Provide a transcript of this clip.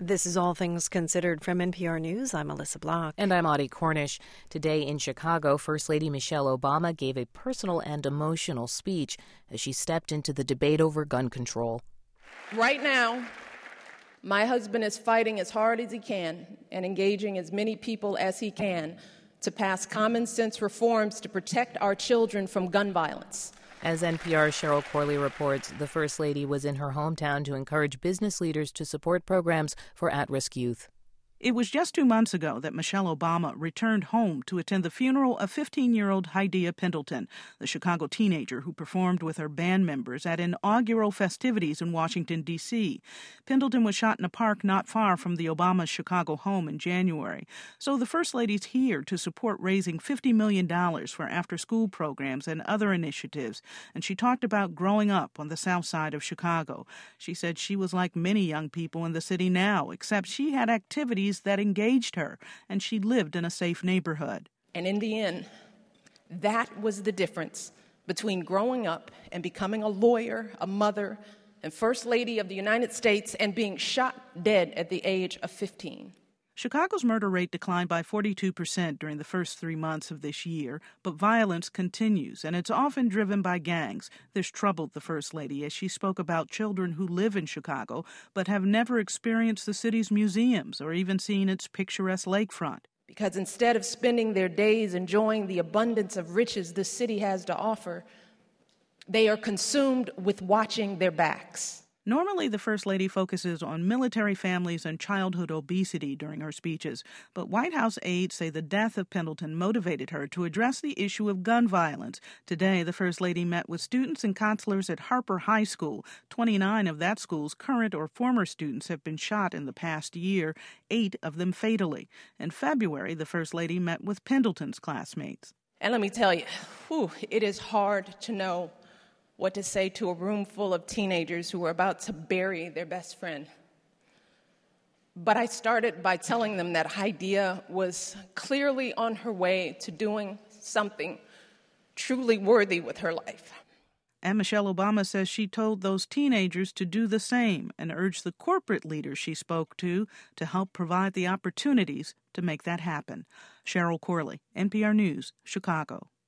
This is All Things Considered from NPR News. I'm Melissa Block. And I'm Audie Cornish. Today in Chicago, First Lady Michelle Obama gave a personal and emotional speech as she stepped into the debate over gun control. Right now, my husband is fighting as hard as he can and engaging as many people as he can to pass common sense reforms to protect our children from gun violence. As NPR's Cheryl Corley reports, the First Lady was in her hometown to encourage business leaders to support programs for at-risk youth. It was just 2 months ago that Michelle Obama returned home to attend the funeral of 15-year-old Hadiya Pendleton, the Chicago teenager who performed with her band members at inaugural festivities in Washington, D.C. Pendleton was shot in a park not far from the Obama Chicago home in January. So the First Lady's here to support raising $50 million for after-school programs and other initiatives. And she talked about growing up on the south side of Chicago. She said she was like many young people in the city now, except she had activities that engaged her, and she lived in a safe neighborhood. And in the end, that was the difference between growing up and becoming a lawyer, a mother, and First Lady of the United States and being shot dead at the age of 15. Chicago's murder rate declined by 42% during the first 3 months of this year, but violence continues, and it's often driven by gangs. This troubled the First Lady as she spoke about children who live in Chicago but have never experienced the city's museums or even seen its picturesque lakefront. Because instead of spending their days enjoying the abundance of riches the city has to offer, they are consumed with watching their backs. Normally, the First Lady focuses on military families and childhood obesity during her speeches, but White House aides say the death of Pendleton motivated her to address the issue of gun violence. Today, the First Lady met with students and counselors at Harper High School. 29 of that school's current or former students have been shot in the past year, 8 of them fatally. In February, the First Lady met with Pendleton's classmates. And let me tell you, it is hard to know what to say to a room full of teenagers who were about to bury their best friend. But I started by telling them that Hadiya was clearly on her way to doing something truly worthy with her life. And Michelle Obama says she told those teenagers to do the same and urged the corporate leaders she spoke to help provide the opportunities to make that happen. Cheryl Corley, NPR News, Chicago.